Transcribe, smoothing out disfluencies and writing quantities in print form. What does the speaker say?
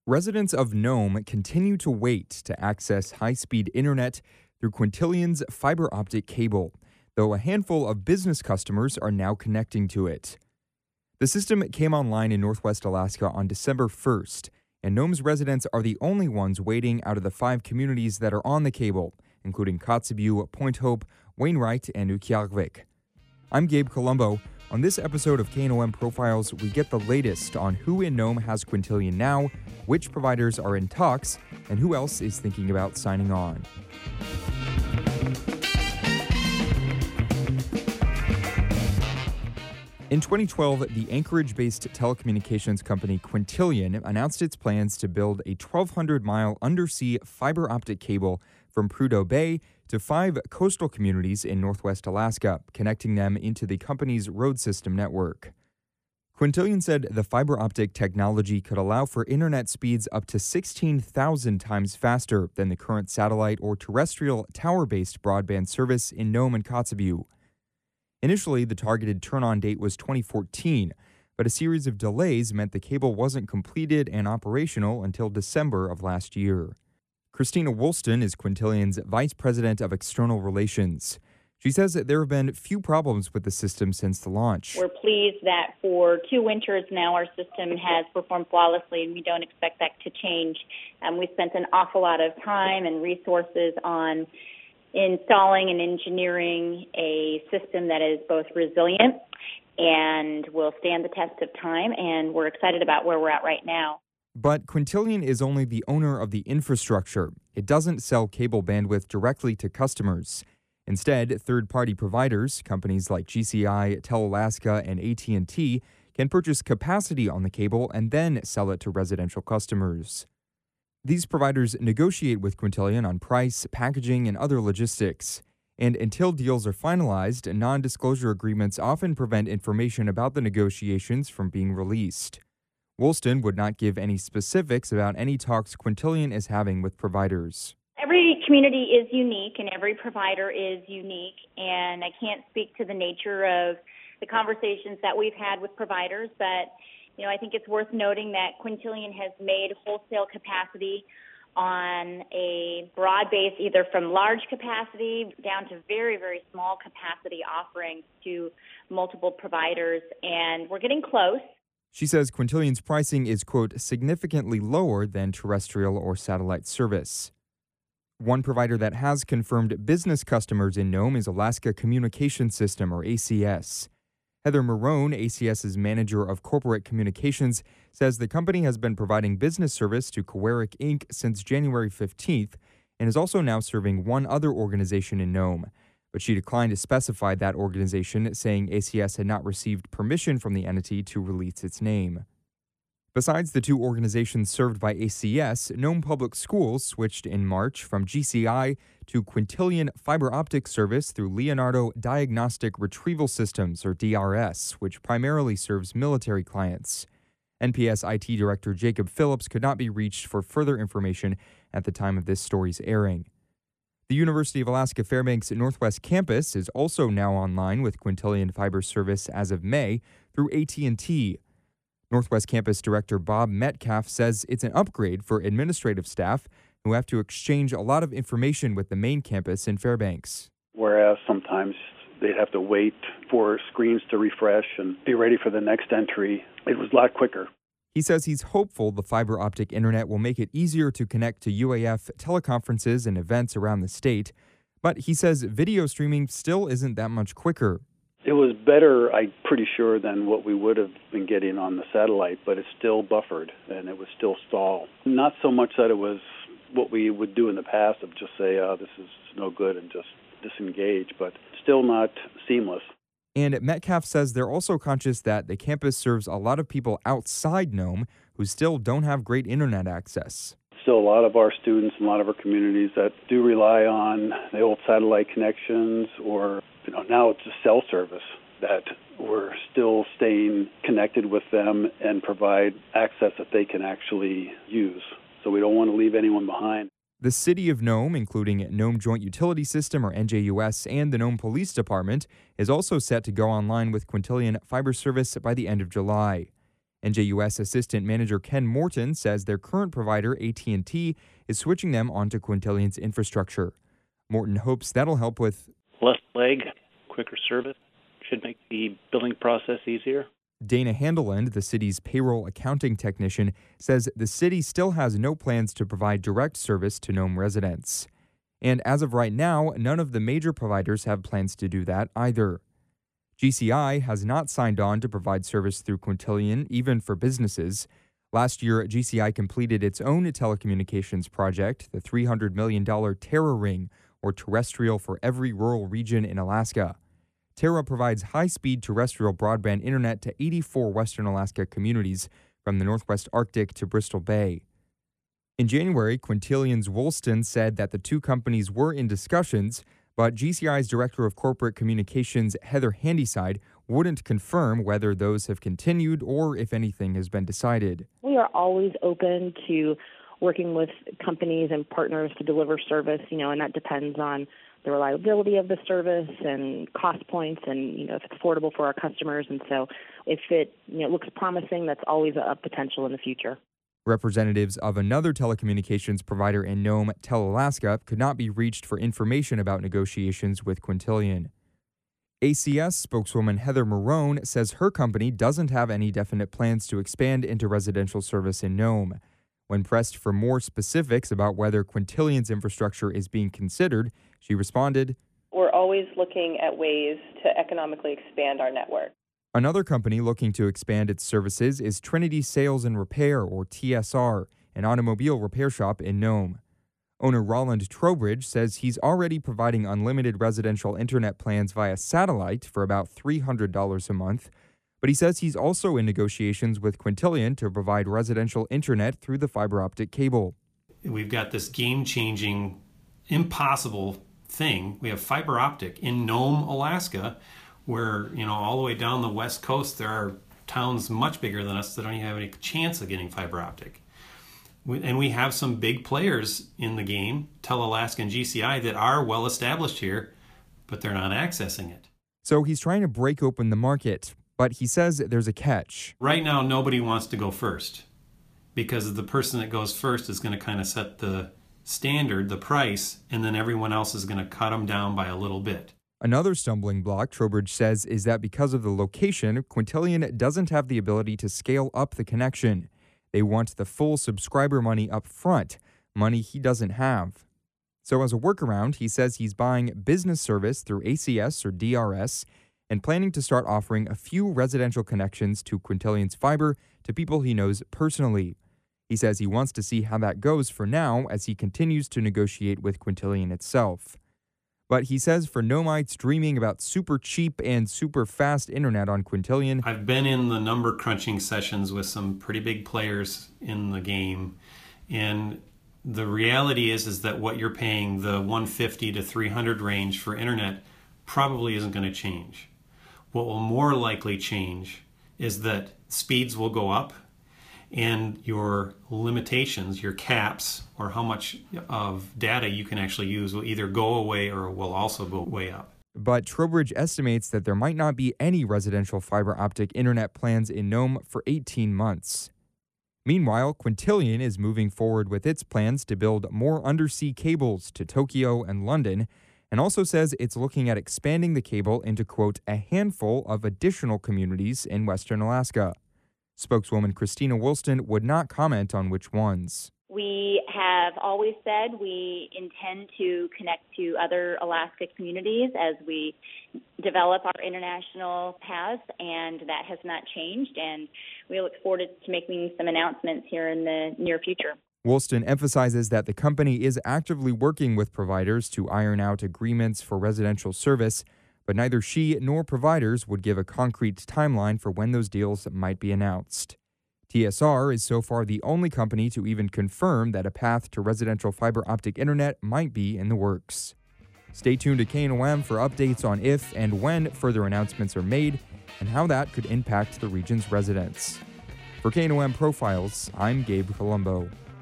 Residents of Nome continue to wait to access high speed internet through Quintillion's fiber optic cable, though a handful of business customers are now connecting to it. The system came online in Northwest Alaska on December 1st, and Nome's residents are the only ones waiting out of the 5 communities that are on the cable, including Kotzebue, Point Hope, Wainwright, and Utqiagvik. I'm Gabe Colombo. On this episode of KNOM Profiles, we get the latest on who in Nome has Quintillion now, which providers are in talks, and who else is thinking about signing on. In 2012, the Anchorage-based telecommunications company Quintillion announced its plans to build a 1,200-mile undersea fiber optic cable from Prudhoe Bay to 5 coastal communities in Northwest Alaska, connecting them into the company's road system network. Quintillion said the fiber optic technology could allow for internet speeds up to 16,000 times faster than the current satellite or terrestrial tower-based broadband service in Nome and Kotzebue. Initially, the targeted turn-on date was 2014, but a series of delays meant the cable wasn't completed and operational until December of last year. Christina Woolston is Quintillion's Vice President of External Relations. She says that there have been few problems with the system since the launch. We're pleased that for 2 winters now our system has performed flawlessly, and we don't expect that to change. We spent an awful lot of time and resources on installing and engineering a system that is both resilient and will stand the test of time, and we're excited about where we're at right now. But Quintillion is only the owner of the infrastructure. It doesn't sell cable bandwidth directly to customers. Instead, third-party providers, companies like GCI, TelAlaska, and AT&T, can purchase capacity on the cable and then sell it to residential customers. These providers negotiate with Quintillion on price, packaging, and other logistics. And until deals are finalized, non-disclosure agreements often prevent information about the negotiations from being released. Woolston would not give any specifics about any talks Quintillion is having with providers. Every community is unique and every provider is unique, and I can't speak to the nature of the conversations that we've had with providers, but I think it's worth noting that Quintillion has made wholesale capacity on a broad base, either from large capacity down to very, very small capacity offerings to multiple providers, and we're getting close. She says Quintillion's pricing is, quote, significantly lower than terrestrial or satellite service. One provider that has confirmed business customers in Nome is Alaska Communication System, or ACS. Heather Marone, ACS's manager of corporate communications, says the company has been providing business service to Coeric Inc. since January 15th and is also now serving one other organization in Nome. But she declined to specify that organization, saying ACS had not received permission from the entity to release its name. Besides the 2 organizations served by ACS, Nome Public Schools switched in March from GCI to Quintillion fiber optic service through Leonardo Diagnostic Retrieval Systems, or DRS, which primarily serves military clients. NPS IT Director Jacob Phillips could not be reached for further information at the time of this story's airing. The University of Alaska Fairbanks Northwest Campus is also now online with Quintillion fiber service as of May through AT&T. Northwest Campus Director Bob Metcalf says it's an upgrade for administrative staff who have to exchange a lot of information with the main campus in Fairbanks. Whereas sometimes they'd have to wait for screens to refresh and be ready for the next entry, it was a lot quicker. He says he's hopeful the fiber optic internet will make it easier to connect to UAF teleconferences and events around the state, but he says video streaming still isn't that much quicker. It was better, I'm pretty sure, than what we would have been getting on the satellite, but it's still buffered and it was still stalled. Not so much that it was what we would do in the past of just say, this is no good and just disengage, but still not seamless. And Metcalf says they're also conscious that the campus serves a lot of people outside Nome who still don't have great internet access. Still a lot of our students and a lot of our communities that do rely on the old satellite connections or, now it's a cell service that we're still staying connected with them and provide access that they can actually use. So we don't want to leave anyone behind. The city of Nome, including Nome Joint Utility System, or NJUS, and the Nome Police Department, is also set to go online with Quintillion fiber service by the end of July. NJUS Assistant Manager Ken Morton says their current provider, AT&T, is switching them onto Quintillion's infrastructure. Morton hopes that'll help with less lag, quicker service, should make the billing process easier. Dana Handeland, the city's payroll accounting technician, says the city still has no plans to provide direct service to Nome residents. And as of right now, none of the major providers have plans to do that either. GCI has not signed on to provide service through Quintillion, even for businesses. Last year, GCI completed its own telecommunications project, the $300 million Terra Ring, or terrestrial for every rural region in Alaska. Terra provides high-speed terrestrial broadband internet to 84 Western Alaska communities, from the Northwest Arctic to Bristol Bay. In January, Quintillion's Woolston said that the two companies were in discussions, but GCI's Director of Corporate Communications, Heather Handyside, wouldn't confirm whether those have continued or if anything has been decided. We are always open to working with companies and partners to deliver service, and that depends on the reliability of the service and cost points and, if it's affordable for our customers. And so if it looks promising, that's always a potential in the future. Representatives of another telecommunications provider in Nome, TelAlaska, could not be reached for information about negotiations with Quintillion. ACS spokeswoman Heather Marone says her company doesn't have any definite plans to expand into residential service in Nome. When pressed for more specifics about whether Quintillion's infrastructure is being considered, she responded, "We're always looking at ways to economically expand our network." Another company looking to expand its services is Trinity Sales and Repair, or TSR, an automobile repair shop in Nome. Owner Roland Trowbridge says he's already providing unlimited residential internet plans via satellite for about $300 a month, but he says he's also in negotiations with Quintillion to provide residential internet through the fiber optic cable. We've got this game-changing, impossible thing. We have fiber optic in Nome, Alaska, where, all the way down the west coast, there are towns much bigger than us that don't even have any chance of getting fiber optic. And we have some big players in the game, TelAlaska and GCI, that are well established here, but they're not accessing it. So he's trying to break open the market, but he says there's a catch. Right now, nobody wants to go first, because the person that goes first is going to kind of set the standard, the price, and then everyone else is going to cut them down by a little bit. Another stumbling block, Trowbridge says, is that because of the location, Quintillion doesn't have the ability to scale up the connection. They want the full subscriber money up front, money he doesn't have. So as a workaround, he says he's buying business service through ACS or DRS and planning to start offering a few residential connections to Quintillion's fiber to people he knows personally. He says he wants to see how that goes for now as he continues to negotiate with Quintillion itself. But he says for Nomites dreaming about super cheap and super fast internet on Quintillion, I've been in the number crunching sessions with some pretty big players in the game, and the reality is that what you're paying, the 150 to 300 range for internet, probably isn't going to change. What will more likely change is that speeds will go up, and your limitations, your caps, or how much of data you can actually use will either go away or will also go way up. But Trowbridge estimates that there might not be any residential fiber optic internet plans in Nome for 18 months. Meanwhile, Quintillion is moving forward with its plans to build more undersea cables to Tokyo and London, and also says it's looking at expanding the cable into, quote, a handful of additional communities in Western Alaska. Spokeswoman Christina Woolston would not comment on which ones. We have always said we intend to connect to other Alaska communities as we develop our international paths, and that has not changed, and we look forward to making some announcements here in the near future. Woolston emphasizes that the company is actively working with providers to iron out agreements for residential service, but neither she nor providers would give a concrete timeline for when those deals might be announced. TSR is so far the only company to even confirm that a path to residential fiber optic internet might be in the works. Stay tuned to KNOM for updates on if and when further announcements are made and how that could impact the region's residents. For KNOM Profiles, I'm Gabe Colombo.